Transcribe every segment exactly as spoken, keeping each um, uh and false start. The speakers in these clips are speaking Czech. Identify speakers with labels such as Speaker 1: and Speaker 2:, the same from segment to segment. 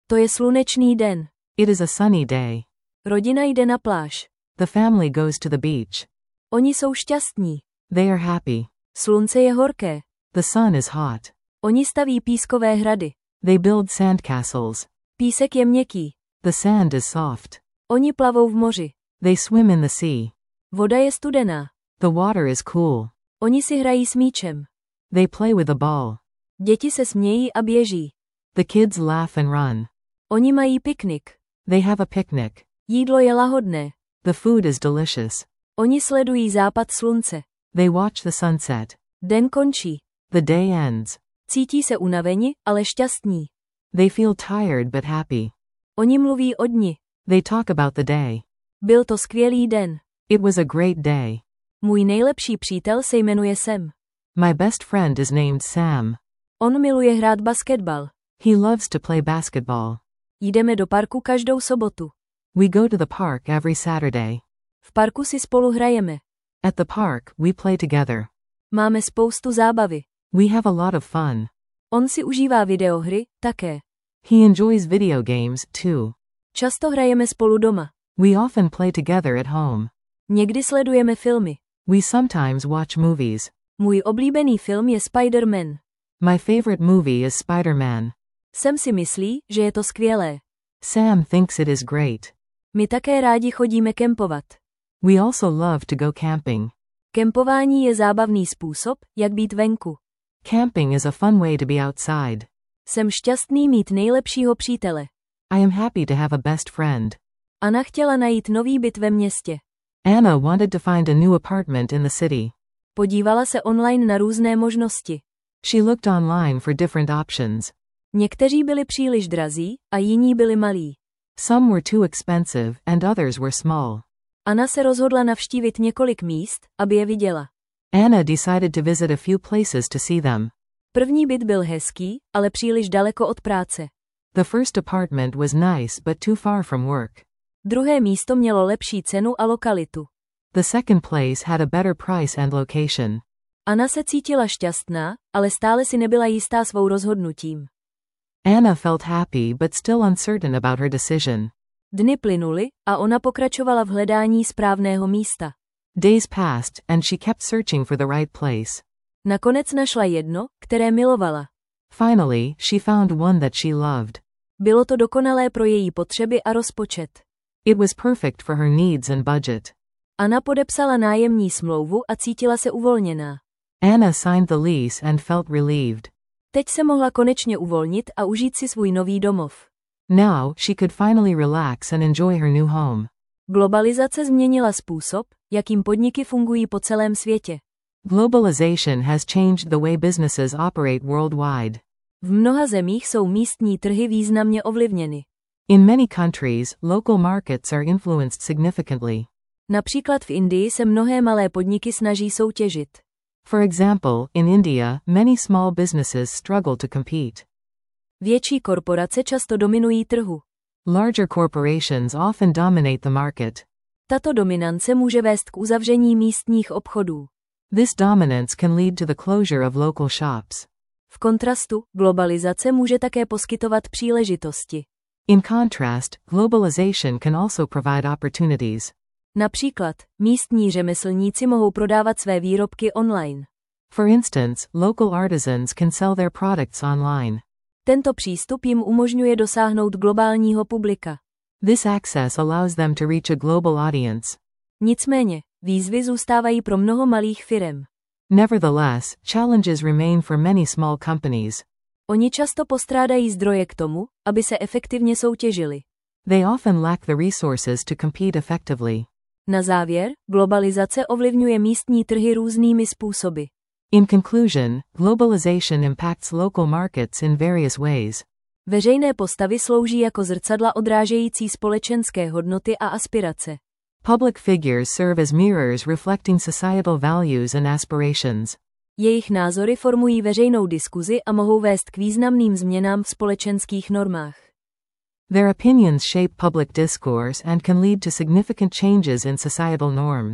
Speaker 1: To je slunečný den.
Speaker 2: It is a sunny day.
Speaker 1: Rodina jde na pláž.
Speaker 2: The family goes to the beach.
Speaker 1: Oni jsou šťastní.
Speaker 2: They are happy.
Speaker 1: Slunce je horké.
Speaker 2: The sun is hot.
Speaker 1: Oni staví pískové hrady.
Speaker 2: They build sandcastles.
Speaker 1: Písek je měkký.
Speaker 2: The sand is soft.
Speaker 1: Oni plavou v moři.
Speaker 2: They swim in the sea.
Speaker 1: Voda je studená.
Speaker 2: The water is cool.
Speaker 1: Oni si hrají s míčem.
Speaker 2: They play with a ball.
Speaker 1: Děti se smějí a běží.
Speaker 2: The kids laugh and run.
Speaker 1: Oni mají piknik.
Speaker 2: They have a picnic.
Speaker 1: Jídlo je lahodné.
Speaker 2: The food is delicious.
Speaker 1: Oni sledují západ slunce.
Speaker 2: They watch the sunset.
Speaker 1: Den končí.
Speaker 2: The day ends.
Speaker 1: Cítí se unaveni, ale šťastní.
Speaker 2: They feel tired but happy.
Speaker 1: Oni mluví o dni.
Speaker 2: They talk about the day.
Speaker 1: Byl to skvělý den.
Speaker 2: It was a great day.
Speaker 1: Můj nejlepší přítel se jmenuje Sam.
Speaker 2: My best friend is named Sam.
Speaker 1: On miluje hrát basketbal.
Speaker 2: He loves to play basketball.
Speaker 1: Jdeme do parku každou sobotu.
Speaker 2: We go to the park every Saturday.
Speaker 1: V parku si spolu hrajeme.
Speaker 2: At the park, we play together.
Speaker 1: Máme spoustu zábavy.
Speaker 2: We have a lot of fun.
Speaker 1: On si užívá videohry, také.
Speaker 2: He enjoys video games, too.
Speaker 1: Často hrajeme spolu doma.
Speaker 2: We often play together at home.
Speaker 1: Někdy sledujeme filmy.
Speaker 2: We sometimes watch movies.
Speaker 1: Můj oblíbený film je Spider-Man.
Speaker 2: My favorite movie is Spider-Man.
Speaker 1: Sam si myslí, že je to skvělé.
Speaker 2: Sam thinks it is great.
Speaker 1: My také rádi chodíme kempovat.
Speaker 2: We also love to go camping.
Speaker 1: Kempování je zábavný způsob, jak být venku.
Speaker 2: Camping is a fun way to be outside.
Speaker 1: Jsem šťastný mít nejlepšího přítele.
Speaker 2: I am happy to have a best friend.
Speaker 1: Anna chtěla najít nový byt ve městě.
Speaker 2: Anna wanted to find a new apartment in the city.
Speaker 1: Podívala se online na různé možnosti.
Speaker 2: She looked online for different options.
Speaker 1: Někteří byli příliš drazí a jiní byli malí.
Speaker 2: Some were too expensive and others were small.
Speaker 1: Anna se rozhodla navštívit několik míst, aby je viděla.
Speaker 2: Anna decided to visit a few places to see them.
Speaker 1: První byt byl hezký, ale příliš daleko od práce.
Speaker 2: The first apartment was nice but too far from work.
Speaker 1: Druhé místo mělo lepší cenu a lokalitu.
Speaker 2: The second place had a better price and location.
Speaker 1: Anna se cítila šťastná, ale stále si nebyla jistá svou rozhodnutím.
Speaker 2: Anna felt happy but still uncertain about her decision.
Speaker 1: Dny plynuly a ona pokračovala v hledání správného místa.
Speaker 2: Days passed and she kept searching for the right place.
Speaker 1: Nakonec našla jedno, které milovala.
Speaker 2: Finally, she found one that she loved.
Speaker 1: Bylo to dokonalé pro její potřeby a rozpočet.
Speaker 2: It was perfect for her needs and budget.
Speaker 1: Anna podepsala nájemní smlouvu a cítila se uvolněná.
Speaker 2: Anna signed the lease and felt relieved.
Speaker 1: Teď se mohla konečně uvolnit a užít si svůj nový domov.
Speaker 2: Now, she could finally relax and enjoy her new home.
Speaker 1: Globalizace změnila způsob, jakým podniky fungují po celém světě.
Speaker 2: Globalization has changed the way businesses operate worldwide.
Speaker 1: V mnoha zemích jsou místní trhy významně ovlivněny.
Speaker 2: In many countries, local markets are influenced significantly.
Speaker 1: Například v Indii se mnohé malé podniky snaží soutěžit.
Speaker 2: For example, in India, many small businesses struggle to compete.
Speaker 1: Větší korporace často dominují trhu.
Speaker 2: Larger corporations often dominate the market.
Speaker 1: Tato dominance může vést k uzavření místních obchodů.
Speaker 2: This dominance can lead to the closure of local shops.
Speaker 1: V kontrastu, globalizace může také poskytovat příležitosti.
Speaker 2: In contrast, globalization can also provide opportunities.
Speaker 1: Například, místní řemeslníci mohou prodávat své výrobky online.
Speaker 2: For instance, local artisans can sell their products online.
Speaker 1: Tento přístup jim umožňuje dosáhnout globálního publika.
Speaker 2: This access allows them to reach a global audience.
Speaker 1: Nicméně, výzvy zůstávají pro mnoho malých firem.
Speaker 2: Nevertheless, challenges remain for many small companies.
Speaker 1: Oni často postrádají zdroje k tomu, aby se efektivně soutěžili.
Speaker 2: They often lack the resources to compete effectively.
Speaker 1: Na závěr, globalizace ovlivňuje místní trhy různými způsoby.
Speaker 2: In conclusion, globalization impacts local markets in various ways.
Speaker 1: Veřejné postavy slouží jako zrcadla odrážející společenské hodnoty a aspirace.
Speaker 2: Public figures serve as mirrors reflecting societal values and aspirations.
Speaker 1: Jejich názory formují veřejnou diskuzi a mohou vést k významným změnám v společenských normách.
Speaker 2: Their opinions shape public discourse and can lead to significant changes in societal norms.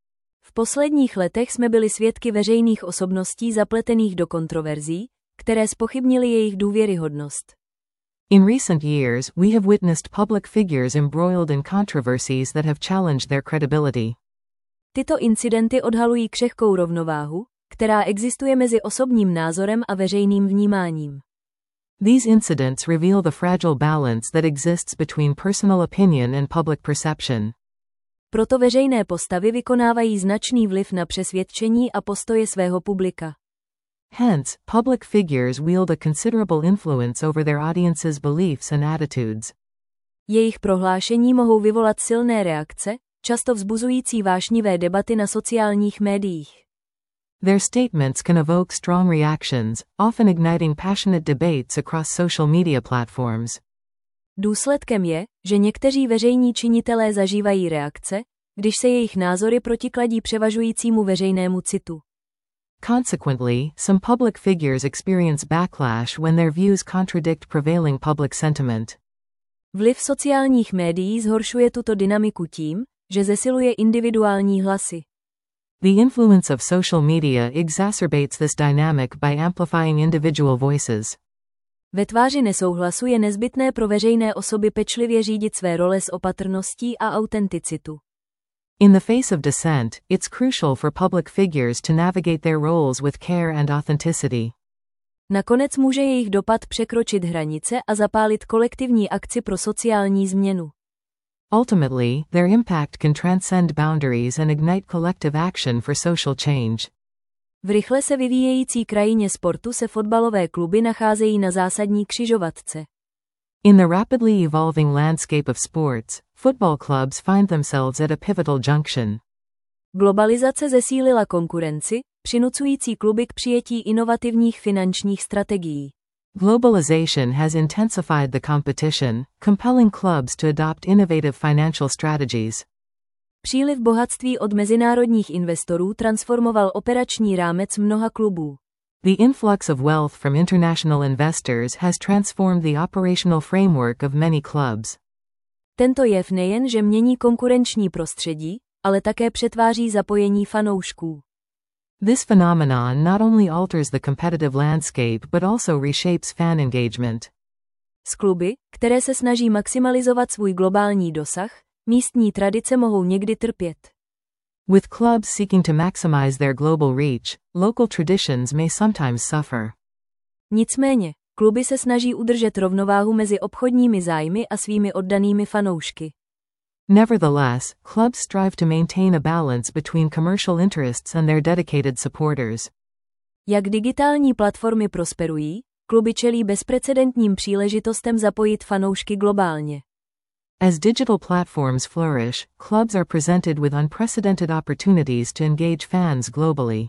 Speaker 1: V posledních letech jsme byli svědky veřejných osobností zapletených do kontroverzí, které zpochybnily jejich důvěryhodnost.
Speaker 2: In recent years, we have witnessed public figures embroiled in controversies that have challenged their credibility.
Speaker 1: Tyto incidenty odhalují křehkou rovnováhu, která existuje mezi osobním názorem a veřejným vnímáním.
Speaker 2: These incidents reveal the fragile balance that exists between personal opinion and public perception.
Speaker 1: Proto veřejné postavy vykonávají značný vliv na přesvědčení a postoje svého publika.
Speaker 2: Hence, public figures wield a considerable influence over their audience's beliefs and attitudes.
Speaker 1: Jejich prohlášení mohou vyvolat silné reakce, často vzbuzující vášnivé debaty na sociálních médiích.
Speaker 2: Their statements can evoke strong reactions, often igniting passionate debates across social media platforms.
Speaker 1: Důsledkem je, že někteří veřejní činitelé zažívají reakce, když se jejich názory protikladí převažujícímu veřejnému citu.
Speaker 2: Consequently, some public figures experience backlash when their views contradict prevailing public sentiment.
Speaker 1: Vliv sociálních médií zhoršuje tuto dynamiku tím, že zesiluje individuální hlasy.
Speaker 2: The influence of social media exacerbates this dynamic by amplifying individual voices.
Speaker 1: Ve tváři nesouhlasu je nezbytné pro veřejné osoby pečlivě řídit své role s opatrností a autenticitu.
Speaker 2: In the face of dissent, it's crucial for public figures to navigate their roles with care and authenticity.
Speaker 1: Nakonec může jejich dopad překročit hranice a zapálit kolektivní akci pro sociální změnu.
Speaker 2: Ultimately, their impact can transcend boundaries and ignite collective action for social change.
Speaker 1: V rychle se vyvíjející krajině sportu se fotbalové kluby nacházejí na zásadní křižovatce.
Speaker 2: In the rapidly evolving landscape of sports, football clubs find themselves at a pivotal junction.
Speaker 1: Globalizace zesílila konkurenci, přinucující kluby k přijetí inovativních finančních strategií.
Speaker 2: Globalization has intensified the competition, compelling clubs to adopt innovative financial strategies.
Speaker 1: Příliv bohatství od mezinárodních investorů transformoval operační rámec mnoha klubů.
Speaker 2: The influx of wealth from international investors has transformed the operational framework of many clubs.
Speaker 1: Tento jev nejen, že mění konkurenční prostředí, ale také přetváří zapojení fanoušků.
Speaker 2: This phenomenon not only alters the competitive landscape but also reshapes fan engagement.
Speaker 1: S kluby, které se snaží maximalizovat svůj globální dosah, místní tradice mohou někdy trpět.
Speaker 2: With clubs seeking to maximize their global reach, local traditions may sometimes suffer.
Speaker 1: Nicméně, kluby se snaží udržet rovnováhu mezi obchodními zájmy a svými oddanými fanoušky.
Speaker 2: Nevertheless, clubs strive to maintain a balance between commercial interests and their dedicated supporters.
Speaker 1: Jak digitální platformy prosperují, kluby čelí bezprecedentním příležitostem zapojit fanoušky globálně.
Speaker 2: As digital platforms flourish, clubs are presented with unprecedented opportunities to engage fans globally.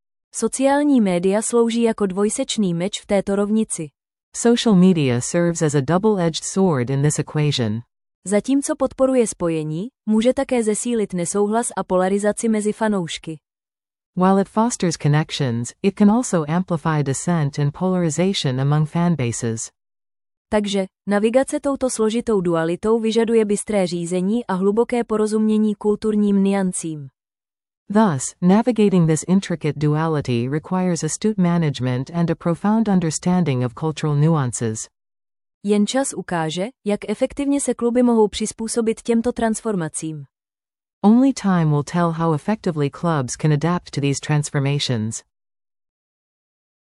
Speaker 1: Sociální média slouží jako dvojsečný meč v této rovnici.
Speaker 2: Social media serves as a double-edged sword in this equation.
Speaker 1: Zatímco podporuje spojení, může také zesílit nesouhlas a polarizaci mezi fanoušky.
Speaker 2: While it fosters connections, it can also amplify dissent and polarization among fanbases.
Speaker 1: Takže, navigace touto složitou dualitou vyžaduje bystré řízení a hluboké porozumění kulturním nuancím.
Speaker 2: Thus, navigating this intricate duality requires astute management and a profound understanding of cultural nuances.
Speaker 1: Jen čas ukáže, jak efektivně se kluby mohou přizpůsobit těmto transformacím.
Speaker 2: Only time will tell how effectively clubs can adapt to these transformations.